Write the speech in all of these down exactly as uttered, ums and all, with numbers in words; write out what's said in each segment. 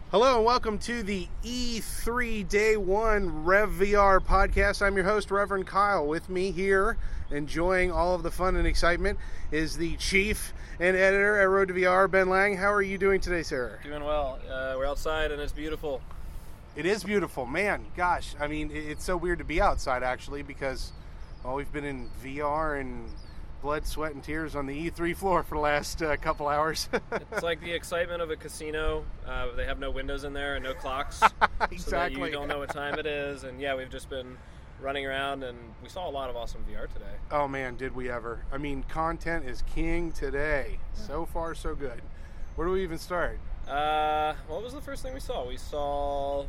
Hello and welcome to the E three Day one Rev V R podcast. I'm your host, Reverend Kyle. With me here, enjoying all of the fun and excitement, is the chief and editor at Road to V R, Ben Lang. How are you doing today, sir? Doing well. Uh, we're outside and it's beautiful. It is beautiful, man. Gosh, I mean, it's so weird to be outside, actually, because well, we've been in V R and blood, sweat, and tears on the E three floor for the last uh, couple hours. It's like the excitement of a casino. Uh, they have no windows in there and no clocks. Exactly. So that you don't know what time it is. And yeah, we've just been running around and we saw a lot of awesome V R today. Oh man, did we ever. I mean, content is king today. So far, so good. Where do we even start? Uh, what was the first thing we saw? We saw...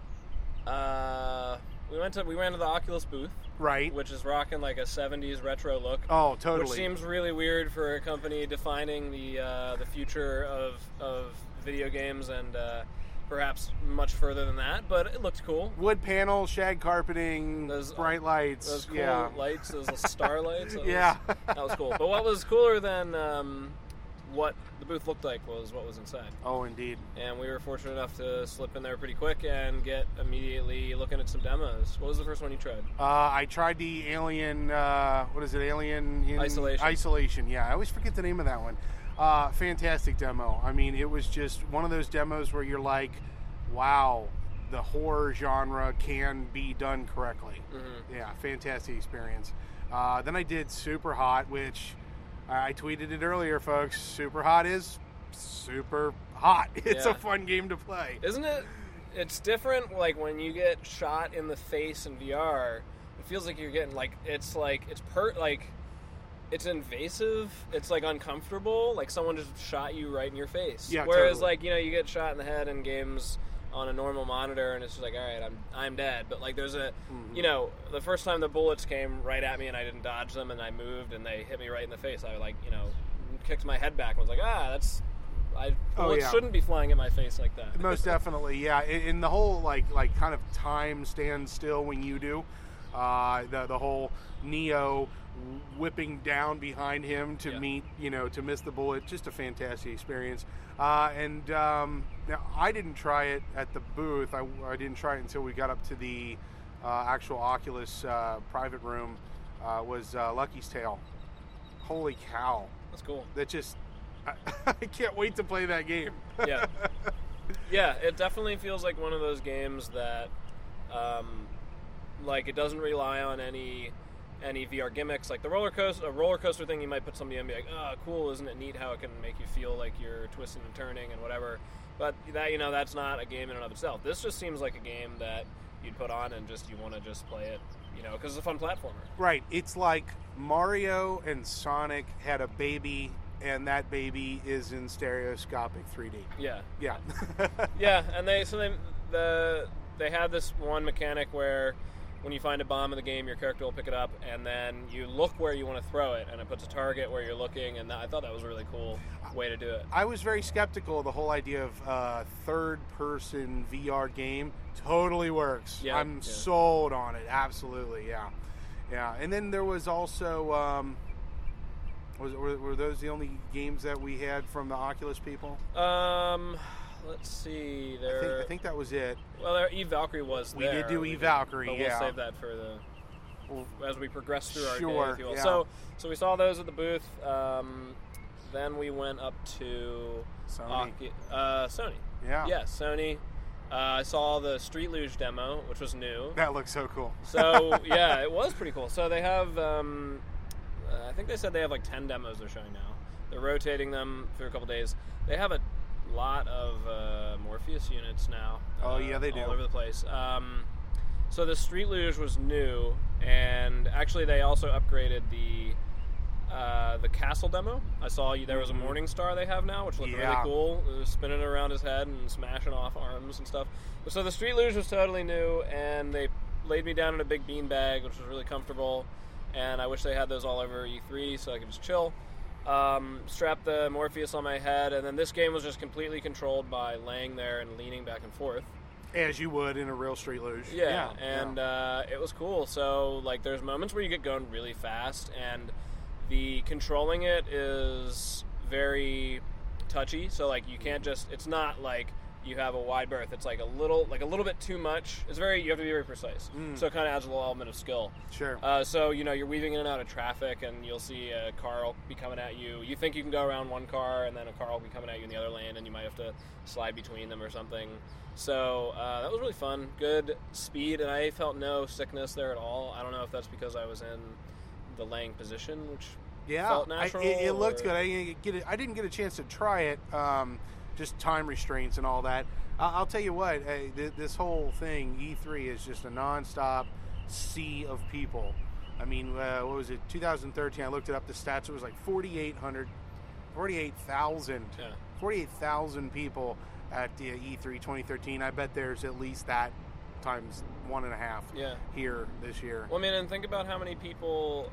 Uh, we went to we ran to the Oculus booth. Right. Which is rocking like a seventies retro look. Oh, totally. Which seems really weird for a company defining the uh, the future of, of video games and uh, perhaps much further than that, but it looked cool. Wood panel, shag carpeting, those, bright lights. Those cool yeah. lights, those star lights. That yeah. Was, that was cool. But what was cooler than um, what the booth looked like was what was inside. Oh, indeed. And we were fortunate enough to slip in there pretty quick and get immediately looking at some demos. What was the first one you tried? Uh, I tried the Alien, uh, what is it, Alien in Isolation. Isolation, yeah. I always forget the name of that one. Uh, fantastic demo. I mean, it was just one of those demos where you're like, wow, the horror genre can be done correctly. Mm-hmm. Yeah, fantastic experience. Uh, then I did Super Hot, which... I tweeted it earlier, folks. Super Hot is super hot. It's yeah. a fun game to play. Isn't it? It's different, like, when you get shot in the face in V R, it feels like you're getting, like, it's, like, it's per, like, it's invasive, it's, like, uncomfortable, like someone just shot you right in your face. Yeah, Whereas, totally. like, you know, you get shot in the head in games on a normal monitor, and it's just like, all right, I'm I'm dead. But like, there's a, mm-hmm. you know, the first time the bullets came right at me, and I didn't dodge them, and I moved, and they hit me right in the face. I like, you know, kicked my head back and was like, ah, that's, I bullets oh, yeah. shouldn't be flying at my face like that. Most definitely, yeah. In the whole like like kind of time stands still when you do, uh, the the whole Neo whipping down behind him to yeah. meet, you know, to miss the bullet. Just a fantastic experience. Uh, and um, now I didn't try it at the booth. I, I didn't try it until we got up to the uh, actual Oculus uh, private room. Uh, was uh, Lucky's Tale. Holy cow! That's cool. That just I, I can't wait to play that game. yeah, yeah. It definitely feels like one of those games that, um, like, it doesn't rely on any. any V R gimmicks, like the roller coaster, a roller coaster thing. You might put somebody in and be like, "Oh, cool! Isn't it neat how it can make you feel like you're twisting and turning and whatever?" But that, you know, that's not a game in and of itself. This just seems like a game that you'd put on and just you want to just play it, you know, because it's a fun platformer. Right. It's like Mario and Sonic had a baby, and that baby is in stereoscopic three D. Yeah. Yeah. yeah, and they so they the they had this one mechanic where, when you find a bomb in the game, your character will pick it up, and then you look where you want to throw it, and it puts a target where you're looking, and that, I thought that was a really cool way to do it. I was very skeptical of the whole idea of uh, third-person V R game. Totally works. Yeah, I'm yeah. sold on it. Absolutely, yeah. Yeah, and then there was also... Um, was were, were those the only games that we had from the Oculus people? Um... Let's see. There, I think, I think that was it. Well, there, Eve Valkyrie was we there. We did do we Eve Valkyrie, but yeah. We'll save that for the as we progress through our sure, day, if you will. Yeah. So, so we saw those at the booth. Um, then we went up to Sony. Uh, Sony. Yeah. Yeah, Sony. Uh, I saw the Street Luge demo, which was new. That looks so cool. So yeah, it was pretty cool. So they have, um, uh, I think they said they have like ten demos they're showing now. They're rotating them through a couple days. They have a lot of uh, Morpheus units now. Oh uh, yeah, they do. All over the place. Um, so the Street Luge was new, and actually they also upgraded the uh, the castle demo. I saw you, there was a Morning Star they have now, which looked yeah. really cool. It was spinning around his head and smashing off arms and stuff. So the Street Luge was totally new, and they laid me down in a big beanbag, which was really comfortable. And I wish they had those all over E three so I could just chill. Um, strapped the Morpheus on my head, and then this game was just completely controlled by laying there and leaning back and forth. As you would in a real Street Luge. Yeah, yeah and yeah. Uh, it was cool. So, like, there's moments where you get going really fast, and the controlling it is very touchy. So, like, you can't just, it's not like you have a wide berth. It's like a little, like a little bit too much. It's very, you have to be very precise. Mm. So it kind of adds a little element of skill. Sure. Uh, so, you know, you're weaving in and out of traffic, and you'll see a car will be coming at you. You think you can go around one car, and then a car will be coming at you in the other lane, and you might have to slide between them or something. So uh, that was really fun. Good speed, and I felt no sickness there at all. I don't know if that's because I was in the laying position, which yeah, felt natural. I, it, it looked or... good. I didn't get it. I didn't get a chance to try it. Um, just time restraints and all that. I, I'll tell you what. Hey, th- this whole thing, E three, is just a nonstop sea of people. I mean, uh, what was it? two thousand thirteen. I looked it up. The stats. It was like forty-eight hundred, forty-eight thousand, yeah. forty-eight thousand people at the E three twenty thirteen. I bet there's at least that times one and a half. Yeah. Here this year. Well, I mean, and think about how many people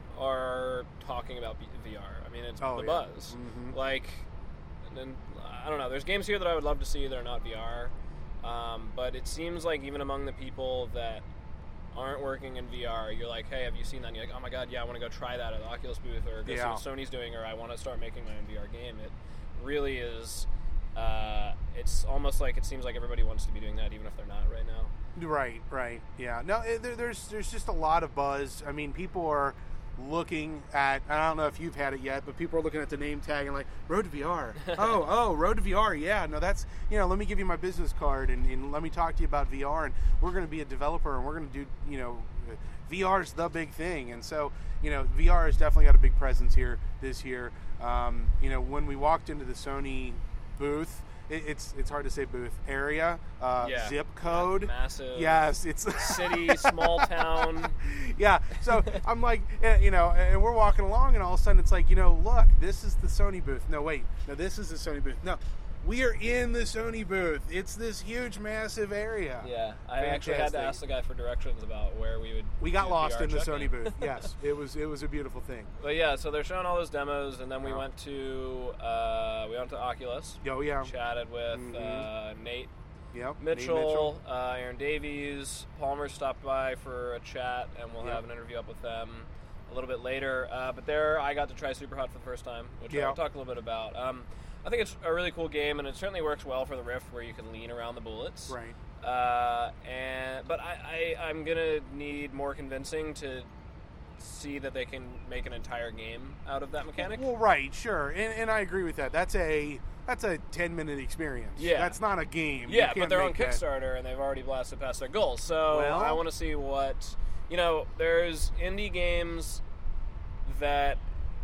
are talking about V R. I mean, it's Oh, the yeah. buzz. Mhm. like. And I don't know. There's games here that I would love to see that are not V R, um, but it seems like even among the people that aren't working in V R, you're like, hey, have you seen that? And you're like, oh my god, yeah, I want to go try that at the Oculus booth, or go Yeah. see what Sony's doing, or I want to start making my own V R game. It really is. Uh, it's almost like it seems like everybody wants to be doing that, even if they're not right now. Right, right, yeah. No, it, there, there's there's just a lot of buzz. I mean, people are looking at, I don't know if you've had it yet, but people are looking at the name tag and like, Road to V R. oh, oh, Road to V R, yeah. No, that's, you know, let me give you my business card and, and let me talk to you about V R, and we're going to be a developer, and we're going to do, you know, V R is the big thing. And so, you know, V R has definitely got a big presence here this year. Um, you know, when we walked into the Sony booth, it, it's it's hard to say booth, area, uh, Yeah. zip code. Massive. Yes, it's City, small town. Yeah, so I'm like, eh, you know, and we're walking along, and all of a sudden it's like, you know, look, this is the Sony booth. No, wait, no, this is the Sony booth. No, we are in the Sony booth. It's this huge, massive area. Yeah, I actually had to Fantastic. ask the guy for directions about where we would. We got do lost V R in the check-in. Sony booth. Yes, it was it was a beautiful thing. But yeah, so they're showing all those demos, and then we Yeah. went to uh, we went to Oculus, Oh yeah, chatted with Mhm. uh, Nate yep. Nate Mitchell, Uh, Aaron Davies, Palmer stopped by for a chat, and we'll Yep. have an interview up with them a little bit later. Uh, but there, I got to try Super Hot for the first time, which Yeah. I'll talk a little bit about. Um, I think it's a really cool game, and it certainly works well for the Rift, where you can lean around the bullets. Right. Uh, and but I, I I'm gonna need more convincing to see that they can make an entire game out of that mechanic. Well, right, sure, and, and I agree with that. That's a that's a ten minute experience. Yeah. that's not a game. You Yeah, can't but they're on make that. Kickstarter, and they've already blasted past their goals. So Well- I want to see what, you know, there's indie games that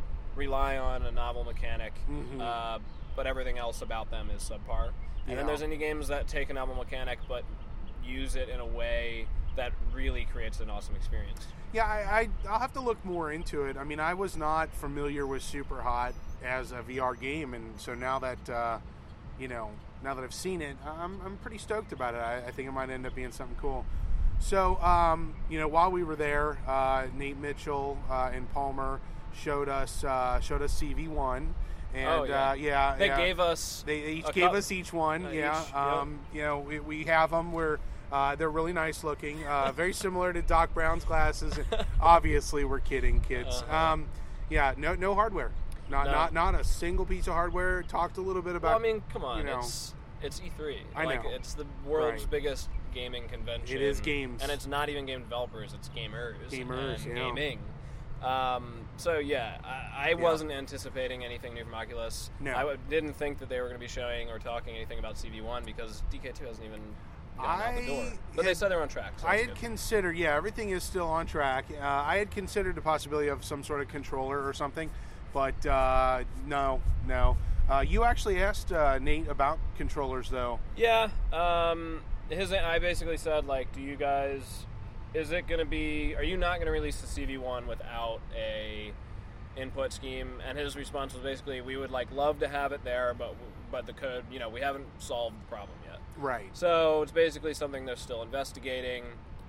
rely on a novel mechanic, Mhm. uh, but everything else about them is subpar. And Yeah. then there's indie games that take a novel mechanic but use it in a way that really creates an awesome experience. Yeah, I, I, I'll have to look more into it. I mean, I was not familiar with Super Hot as a V R game, and so now that, uh, you know, now that I've seen it, I'm, I'm pretty stoked about it. I, I think it might end up being something cool. So, um, you know, while we were there, uh, Nate Mitchell uh, and Palmer showed us uh, showed us C V one, and Oh, yeah. uh, yeah, They yeah. gave us They each a gave cup. us each one. Uh, yeah, each, yep. um, you know, we, we have them. We're uh, they're really nice looking, uh, very similar to Doc Brown's glasses. Obviously, we're kidding, kids. Uh-huh. Um, yeah, no no hardware, not No. not not a single piece of hardware. Talked a little bit about. Well, I mean, come on, you know, it's it's E three. I like, know. It's the world's Right. biggest gaming convention. It is games. and it's not even game developers; it's gamers. Gamers, and yeah. gaming. Um, so yeah, I, I wasn't anticipating anything new from Oculus. No. I w- didn't think that they were going to be showing or talking anything about C V one because D K two hasn't even gone out the I door. But they had- said they're on track. So I that's had good. considered, yeah, everything is still on track. Uh, I had considered the possibility of some sort of controller or something, but uh, no, no. Uh, you actually asked uh, Nate about controllers, though. Yeah, um, his. I basically said, like, do you guys? Is it going to be? Are you not going to release the C V one without a input scheme? And his response was basically, we would like love to have it there, but but the code, you know, we haven't solved the problem yet. Right. So it's basically something they're still investigating.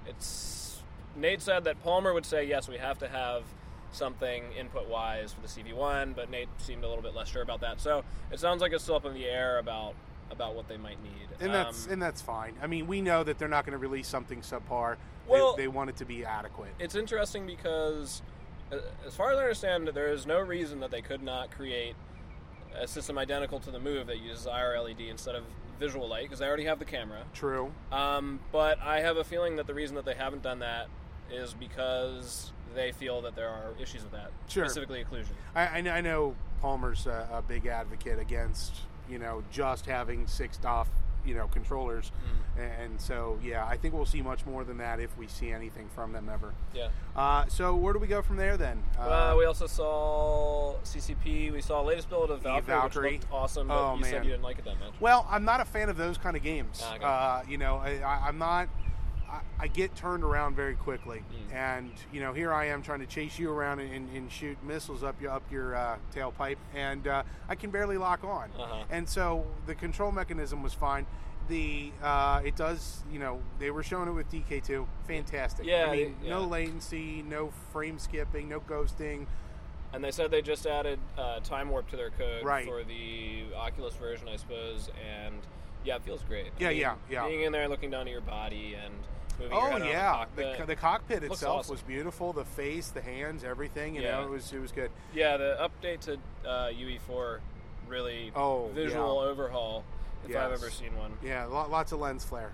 It's Nate said that Palmer would say yes, we have to have something input-wise for the C V one, but Nate seemed a little bit less sure about that. So it sounds like it's still up in the air about about what they might need. And that's Um, and that's fine. I mean, we know that they're not going to release something subpar. Well- they, they want it to be adequate. it's interesting because, uh, as far as I understand, there is no reason that they could not create a system identical to the Move that uses I R L E D instead of visual light because they already have the camera. True. Um, but I have a feeling that the reason that they haven't done that is because they feel that there are issues with that, sure. specifically occlusion. I, I, know, I know Palmer's a, a big advocate against, you know, just having six D O F, you know, controllers. Mm. And, and so, yeah, I think we'll see much more than that if we see anything from them ever. Yeah. Uh, so where do we go from there then? Uh, uh, we also saw C C P. We saw the latest build of Valkyrie, Valkyrie. which looked awesome, but oh, you man. said you didn't like it that much. Well, I'm not a fan of those kind of games. Ah, okay. uh, you know, I, I, I'm not... I get turned around very quickly, mm. and you know, here I am trying to chase you around and, and shoot missiles up your up your uh, tailpipe, and uh, I can barely lock on. Uh-huh. And so the control mechanism was fine. The uh, it does, you know, they were showing it with D K two, fantastic. Yeah, I mean, yeah. no latency, no frame skipping, no ghosting. And they said they just added uh, time warp to their code right. for the Oculus version, I suppose, and yeah, it feels great. Yeah, I mean, yeah, yeah. Being in there, looking down at your body, and moving oh your head yeah, around the cockpit. The, the cockpit Looks itself awesome. was beautiful. The face, the hands, everything. You yeah. know, it was it was good. Yeah, the update to uh, U E four really oh, visual yeah. overhaul. If yes. I've ever seen one. Yeah, lots of lens flare.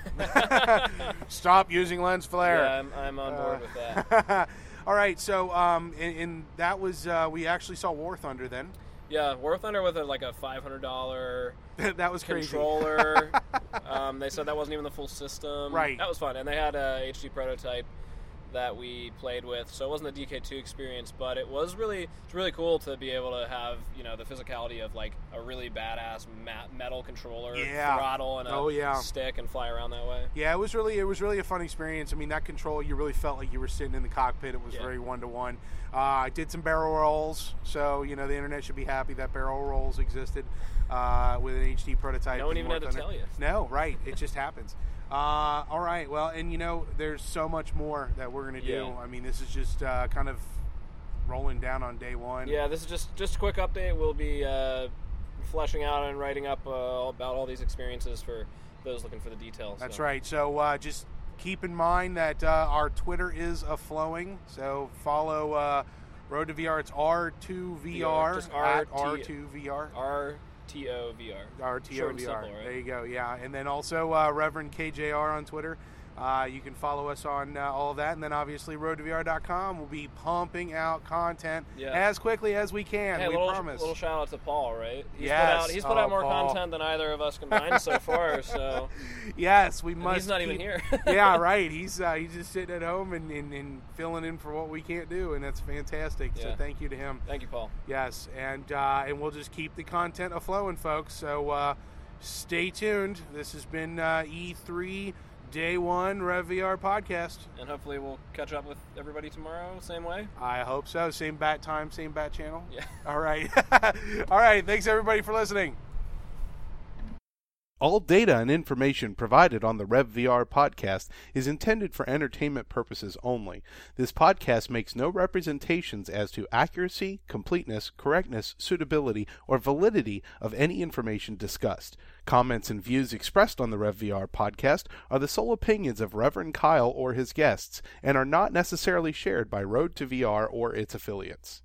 Stop using lens flare. Yeah, I'm, I'm on board uh, with that. All right, so um, and, and that was uh, we actually saw War Thunder then. Yeah, War Thunder with a, like a five hundred dollar that was controller. um, they said that wasn't even the full system. Right. That was fun, and they had a H D prototype that we played with, so it wasn't a D K two experience, but it was really it's really cool to be able to have, you know, the physicality of like a really badass mat- metal controller, yeah. throttle, and a oh, yeah. stick, and fly around that way. Yeah, it was really it was really a fun experience. I mean, that control, you really felt like you were sitting in the cockpit. It was yeah. very one to one. I did some barrel rolls, so you know the internet should be happy that barrel rolls existed uh, with an H D prototype. No one even War had to Thunder. tell you. No, right? It just happens. Uh, all right. Well, and you know, there's so much more that we're going to do. Yeah. I mean, this is just uh, kind of rolling down on day one. Yeah, this is just just a quick update. We'll be uh, fleshing out and writing up uh, about all these experiences for those looking for the details. That's so. right. So uh, just keep in mind that uh, our Twitter is a-flowing. So follow uh, Road to V R. It's R two V R just at R T R two V R. R T O V R. R T O V R. Simple, right? There you go, yeah. And then also uh, Reverend K J R on Twitter. Uh, you can follow us on uh, all of that. And then obviously road to V R dot com will be pumping out content yeah. as quickly as we can. Hey, we little, promise. little shout out to Paul, right? He's yes. Put out, he's put oh, out more Paul. content than either of us combined so far. So yes, we and must. He's not keep, even here. yeah, right. He's uh, he's just sitting at home and, and, and filling in for what we can't do, and that's fantastic. Yeah. So thank you to him. Thank you, Paul. Yes, and uh, and we'll just keep the content a-flowing, folks. So uh, stay tuned. This has been uh, E three Day One Rev V R podcast, and hopefully we'll catch up with everybody tomorrow, same way. I hope so. Same bat time, same bat channel. Yeah. All right. All right. Thanks everybody for listening. All data and information provided on the Rev V R podcast is intended for entertainment purposes only. This podcast makes no representations as to accuracy, completeness, correctness, suitability, or validity of any information discussed. Comments and views expressed on the Rev V R podcast are the sole opinions of Reverend Kyle or his guests, and are not necessarily shared by Road to V R or its affiliates.